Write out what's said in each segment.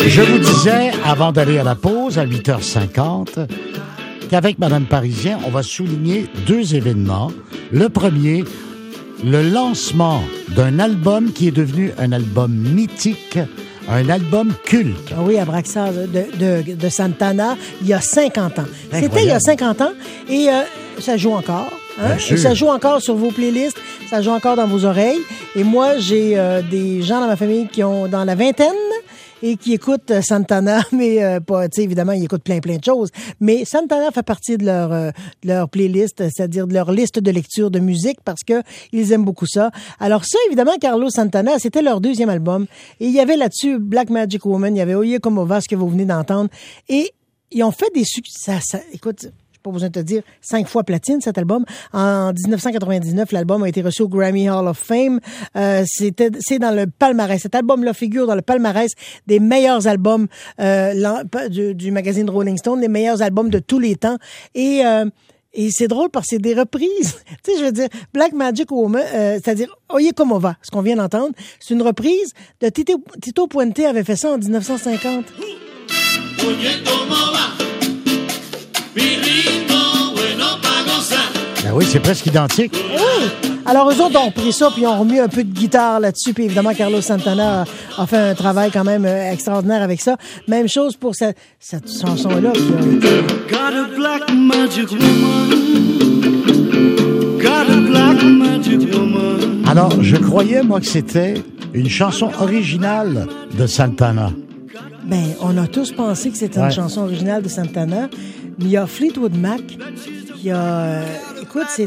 Je vous disais, avant d'aller à la pause, à 8h50, qu'avec Madame Parisien, on va souligner 2 événements. Le premier, le lancement d'un album qui est devenu un album mythique, un album culte. Oui, Abraxas de Santana, il y a 50 ans. Incroyable. C'était il y a 50 ans et ça joue encore. Hein? Et ça joue encore sur vos playlists, ça joue encore dans vos oreilles. Et moi, j'ai des gens dans ma famille qui ont dans la vingtaine et qui écoutent Santana, mais pas, tu sais, évidemment, ils écoutent plein de choses. Mais Santana fait partie de leur playlist, c'est-à-dire de leur liste de lecture de musique, parce que ils aiment beaucoup ça. Alors ça, évidemment, Carlos Santana, c'était leur 2e album. Et il y avait là-dessus Black Magic Woman, il y avait Oye Como Va, ce que vous venez d'entendre. Et ils ont fait des succès. Écoute, pas besoin de te dire 5 fois platine, cet album. En 1999, l'album a été reçu au Grammy Hall of Fame. C'est dans le palmarès. Cet album-là figure dans le palmarès des meilleurs albums du magazine Rolling Stone, les meilleurs albums de tous les temps. Et c'est drôle parce que c'est des reprises. Tu sais, je veux dire, Black Magic Woman, c'est-à-dire Oye Como Va, ce qu'on vient d'entendre, c'est une reprise de Tito Puente avait fait ça en 1950. Oye Como Va. Ben oui, c'est presque identique. Oui. Alors, eux autres ont pris ça, puis ils ont remis un peu de guitare là-dessus, puis évidemment, Carlos Santana a fait un travail quand même extraordinaire avec ça. Même chose pour cette chanson-là. Qui a été... Got a black magic woman. Got a black magic woman. Alors, je croyais, moi, que c'était une chanson originale de Santana. Ben, on a tous pensé que c'était une chanson originale de Santana. Mais il y a Fleetwood Mac. Il y a... écoute, c'est...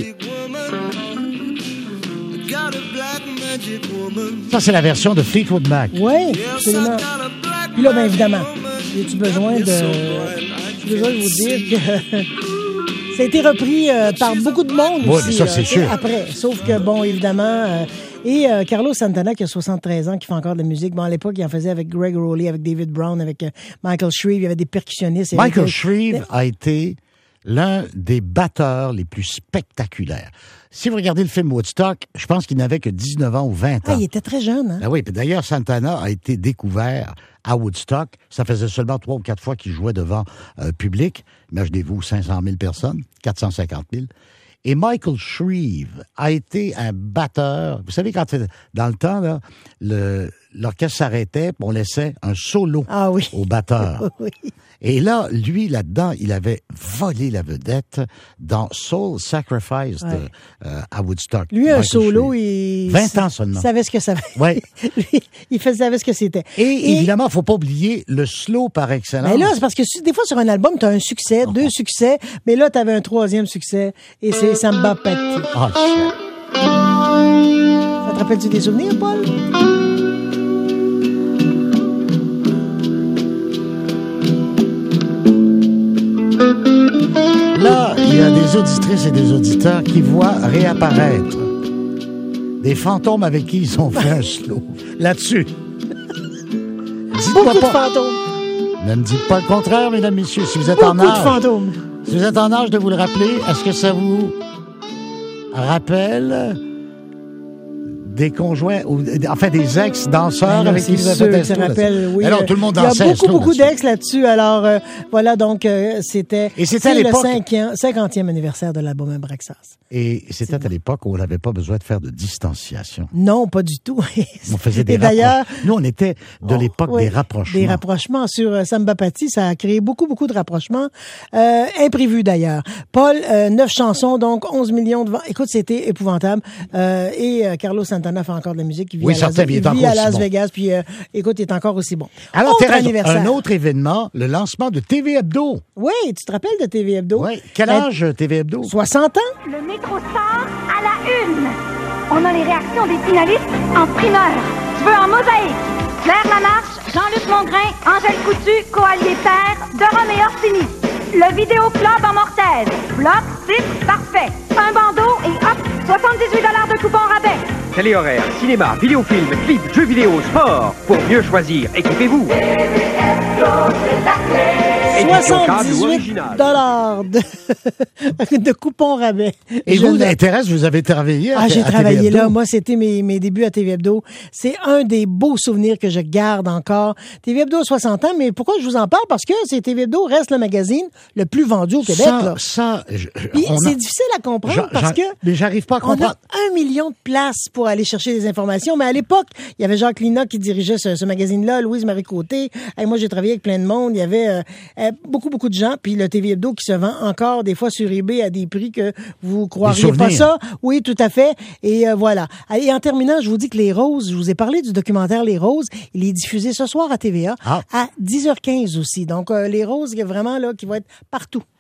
Ça, c'est la version de Fleetwood Mac. Oui, absolument. Puis là, bien évidemment, j'ai besoin de vous dire que ça a été repris par beaucoup de monde oui, aussi, ça, c'est sûr. Après. Sauf que, bon, évidemment... Et Carlos Santana, qui a 73 ans, qui fait encore de la musique. Bon, à l'époque, il en faisait avec Greg Rowley, avec David Brown, avec Michael Shreve. Il y avait des percussionnistes. Michael Shreve a été l'un des batteurs les plus spectaculaires. Si vous regardez le film Woodstock, je pense qu'il n'avait que 19 ans ou 20 ans. Ah, il était très jeune, hein? Ben oui, puis d'ailleurs, Santana a été découvert à Woodstock. Ça faisait seulement 3 ou 4 fois qu'il jouait devant public. Imaginez-vous, 500 000 personnes, 450 000. Et Michael Shreve a été un batteur. Vous savez, quand dans le temps, là, l'orchestre s'arrêtait, on laissait un solo au batteur. Oui. Et là, lui, là-dedans, il avait volé la vedette dans Soul Sacrifice à Woodstock. Lui, Michael un solo, Shreve. il... 20 ans seulement. Il savait ce que ça avait. Oui. Lui, il savait ce que c'était. Et évidemment, il ne faut pas oublier le slow par excellence. Mais là, c'est parce que des fois, sur un album, tu as un succès, 2 succès, mais là, tu avais un 3e succès, et c'est Samba Patti. Oh, shit. Ça te rappelle-tu des souvenirs, Paul? Là, il y a des auditrices et des auditeurs qui voient réapparaître des fantômes avec qui ils ont fait un slow. Là-dessus. Beaucoup de fantômes. Ne me dites pas le contraire, mesdames, messieurs. Si vous êtes beaucoup en âge... de fantômes. Si vous êtes en âge de vous le rappeler, est-ce que ça vous rappelle des conjoints, ou enfin des ex-danseurs avec qui vous avez fait un slow? Oui, alors, tout le monde dansait. Il y a beaucoup d'ex là-dessus. Alors, voilà, donc, c'était le 50e anniversaire de l'album Abraxas. Et c'était à l'époque où on n'avait pas besoin de faire de distanciation. Non, pas du tout. On faisait des rapprochements. Nous, on était de l'époque des rapprochements. Des rapprochements sur Samba Patti. Ça a créé beaucoup de rapprochements. Imprévus, d'ailleurs. Paul, 9 chansons, donc 11 millions de ventes. Écoute, c'était épouvantable. Et Carlos Santana fait encore de la musique. Il vit à Las Vegas. Puis, écoute, il est encore aussi bon. Alors, un autre événement, le lancement de TV Hebdo. Oui, tu te rappelles de TV Hebdo? Oui. Quel âge, TV Hebdo? 60 ans. Le métro sort à la une. On a les réactions des finalistes en primeur. Je veux en mosaïque. Claire Lamarche, Jean-Luc Mongrain, Angèle Coutu, Coallier Terre, de Rome et Orsini. Le vidéoclub en mortaise. Bloc, titre, parfait. Un bandeau et hop, 78 $ de coupon rabais. Télé-horaire, cinéma, vidéofilm, clip, jeux vidéo, sport. Pour mieux choisir, équipez-vous. C'est la clé. éditable ou 78 original. de coupons rabais. Et Je vous, note. Thérèse, vous avez travaillé à J'ai TV travaillé Hebdo? là. Moi, c'était mes débuts à TV Hebdo. C'est un des beaux souvenirs que je garde encore. TV Hebdo a 60 ans, mais pourquoi je vous en parle? Parce que TV Hebdo reste le magazine le plus vendu au Québec. Là. Puis c'est difficile à comprendre parce que mais j'arrive pas à on comprendre. a 1 million de places pour aller chercher des informations. Mais à l'époque, il y avait Jacques Lina qui dirigeait ce magazine-là, Louise-Marie Côté. Et moi, j'ai travaillé avec plein de monde. Il y avait beaucoup de gens. Puis le TV Hebdo qui se vend encore des fois sur eBay à des prix que vous croiriez pas ça. Oui, tout à fait. Et voilà. Et en terminant, je vous dis que Les Roses, je vous ai parlé du documentaire Les Roses. Il est diffusé ce soir à TVA à 10h15 aussi. Donc, Les Roses, vraiment là, qui va être partout.